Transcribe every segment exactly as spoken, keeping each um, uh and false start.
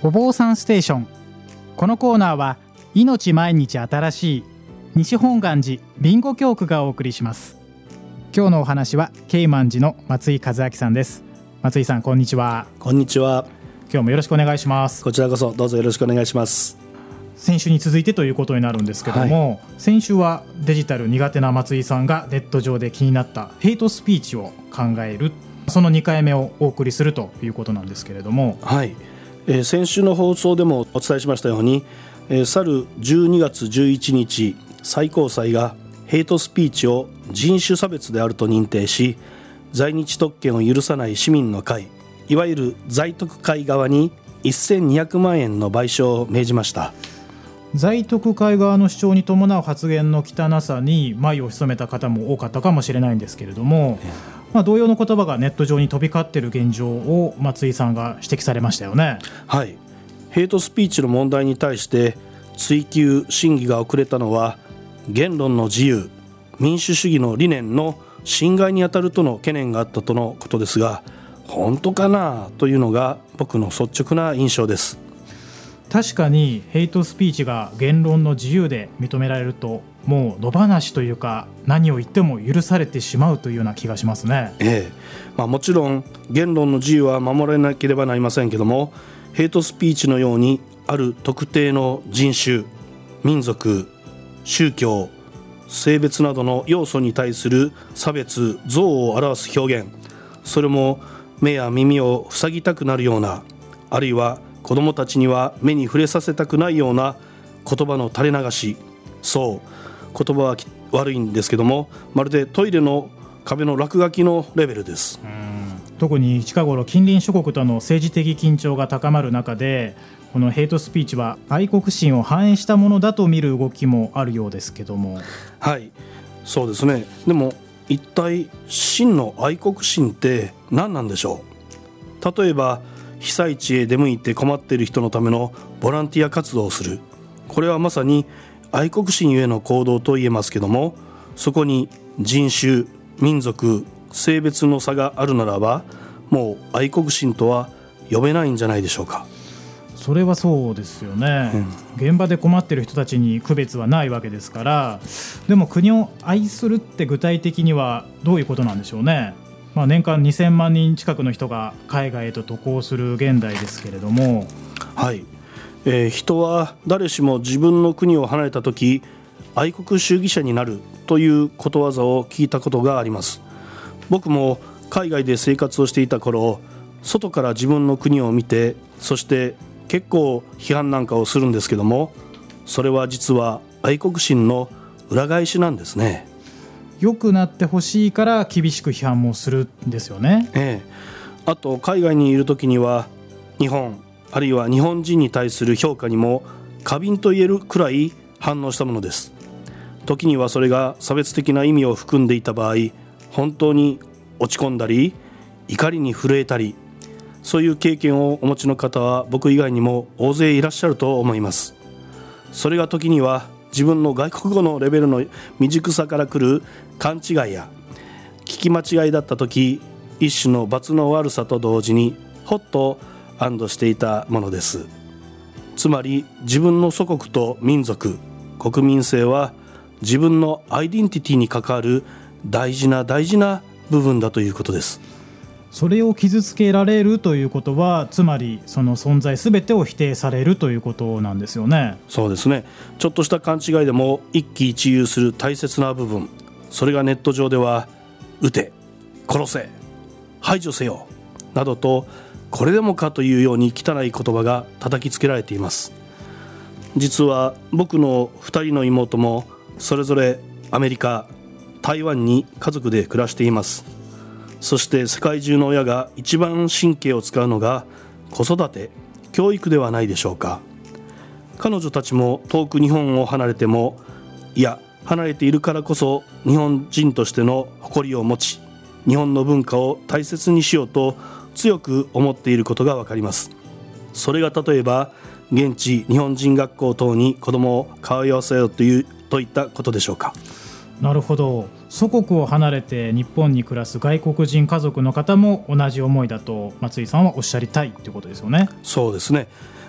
お坊さんステーション。このコーナーは命毎日新しい西本願寺ビンゴ教区がお送りします。今日のお話はケイマン寺の松井和明さんです。松井さん、こんにちは。 こんにちは。 今日もよろしくお願いします。 こちらこそどうぞよろしくお願いします。 先週に続いてということになるんですけども、はい、先週はデジタル苦手な松井さんがネット上で気になったヘイトスピーチを考える、そのにかいめをお送りするということなんですけれども、 はい、えー、先週の放送でもお伝えしましたように、えー、去るじゅうにがつじゅういちにち最高裁がヘイトスピーチを人種差別であると認定し、在日特権を許さない市民の会、いわゆる在特会側にせんにひゃくまんえんの賠償を命じました。 在特会側の主張に伴う発言の汚さに眉を潜めた方も多かったかもしれないんですけれども、まあ、同様の言葉がネット上に飛び交っている現状を松井さんが指摘されましたよね。 はい、ヘイトスピーチの問題に対して追及審議が遅れたのは、言論の自由、民主主義の理念の侵害に当たるとの懸念があったとのことですが、本当かなというのが僕の率直な印象です。 確かにヘイトスピーチが言論の自由で認められると、もう野放しというか何を言っても許されてしまうというような気がしますね。 ええ、まあ、もちろん言論の自由は守らなければなりませんけども、ヘイトスピーチのようにある特定の人種、民族、宗教、性別などの要素に対する差別、憎悪を表す表現、それも目や耳を塞ぎたくなるような、あるいは子どもたちには目に触れさせたくないような言葉の垂れ流し、そう言葉は悪いんですけども、まるでトイレの壁の落書きのレベルです。 うん、特に近頃近隣諸国との政治的緊張が高まる中で、このヘイトスピーチは愛国心を反映したものだと見る動きもあるようですけども。 はい、そうですね。でも一体真の愛国心って何なんでしょう。例えば被災地へ出向いて困っている人のためのボランティア活動をする、これはまさに愛国心ゆえの行動と言えますけども、そこに人種、民族、性別の差があるならば、もう愛国心とは呼べないんじゃないでしょうか。 それはそうですよね、うん、現場で困っている人たちに区別はないわけですから。でも国を愛するって具体的にはどういうことなんでしょうね。まあ、年間にせんまんにん近くの人が海外へと渡航する現代ですけれども、 はい、えー、人は誰しも自分の国を離れた時、愛国主義者になるということわざを聞いたことがあります。僕も海外で生活をしていた頃、外から自分の国を見て、そして結構批判なんかをするんですけども、それは実は愛国心の裏返しなんですね。 良くなってほしいから厳しく批判もするんですよね。 ええ、あと海外にいる時には日本、あるいは日本人に対する評価にも過敏と言えるくらい反応したものです。時にはそれが差別的な意味を含んでいた場合、本当に落ち込んだり怒りに震えたり、そういう経験をお持ちの方は僕以外にも大勢いらっしゃると思います。それが時には自分の外国語のレベルの未熟さから来る勘違いや聞き間違いだった時、一種の罰の悪さと同時にほっと安堵していたものです。つまり自分の祖国と民族、国民性は自分のアイデンティティに関わる大事な大事な部分だということです。 それを傷つけられるということは、つまりその存在すべてを否定されるということなんですよね。 そうですね。ちょっとした勘違いでも一喜一憂する大切な部分、それがネット上では撃て、殺せ、排除せよなどと、これでもかというように汚い言葉が叩きつけられています。実は僕のふたりの妹もそれぞれアメリカ、台湾に家族で暮らしています。そして世界中の親が一番神経を使うのが子育て、教育ではないでしょうか。彼女たちも遠く日本を離れても、いや離れているからこそ日本人としての誇りを持ち、日本の文化を大切にしようと強く思っていることがわかります。それが例えば現地日本人学校等に子どもを通わせようというといったことでしょうか。 なるほど。祖国を離れて日本に暮らす外国人家族の方も同じ思いだと松井さんはおっしゃりたいということですよね。 そうですね。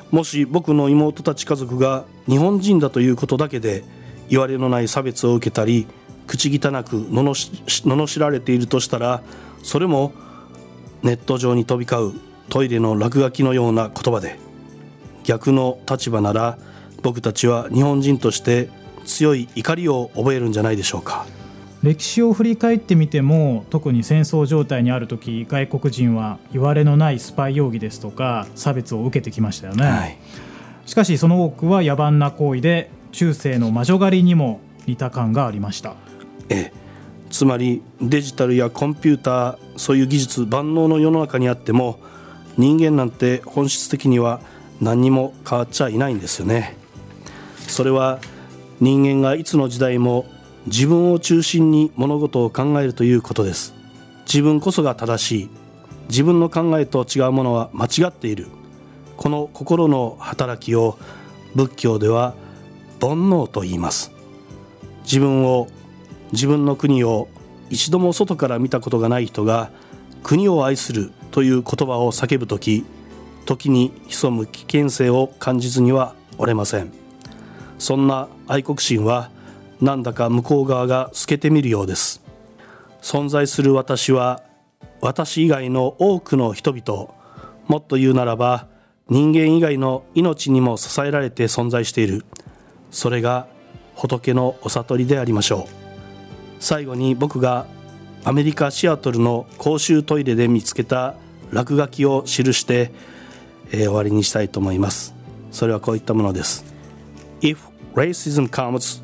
もし僕の妹たち家族が日本人だということだけで言われのない差別を受けたり口汚く罵られているとしたら、それもネット上に飛び交うトイレの落書きのような言葉で、逆の立場なら僕たちは日本人として強い怒りを覚えるんじゃないでしょうか。 歴史を振り返ってみても、特に戦争状態にある時、外国人は言われのないスパイ容疑ですとか差別を受けてきましたよね、はい、しかしその多くは野蛮な行為で、中世の魔女狩りにも似た感がありました。 ええ、つまりデジタルやコンピューター、そういう技術万能の世の中にあっても、人間なんて本質的には何にも変わっちゃいないんですよね。それは人間がいつの時代も自分を中心に物事を考えるということです。自分こそが正しい、自分の考えと違うものは間違っている、この心の働きを仏教では煩悩と言います。自分を、自分の国を一度も外から見たことがない人が国を愛するという言葉を叫ぶとき、時に潜む危険性を感じずにはおれません。そんな愛国心はなんだか向こう側が透けてみるようです。存在する私は、私以外の多くの人々、もっと言うならば人間以外の命にも支えられて存在している。それが仏のお悟りでありましょう。最後に僕がアメリカ・シアトルの公衆トイレで見つけた落書きを記して、えー、終わりにしたいと思います。それはこういったものです。 If racism comes,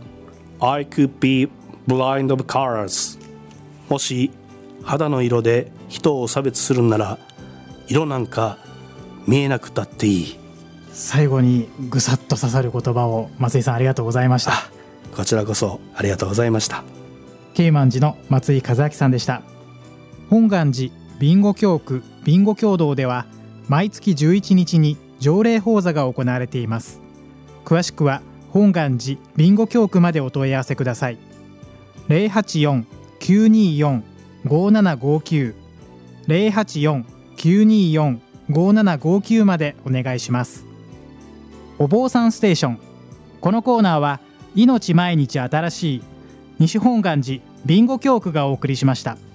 I could be blind of colors。 もし肌の色で人を差別するなら、色なんか見えなくたっていい。 最後にぐさっと刺さる言葉を松井さん、ありがとうございました。 こちらこそありがとうございました。 慶満寺の松井和明さんでした。本願寺備後教区備後教堂では毎月じゅういちにちに条例法座が行われています。詳しくは本願寺備後教区までお問い合わせください。 ゼロはちよん きゅうにーよん ごーななごーきゅう ゼロはちよん きゅうにーよん ごーななごーきゅう までお願いします。お坊さんステーション。このコーナーは命毎日新しい西本願寺備後教区がお送りしました。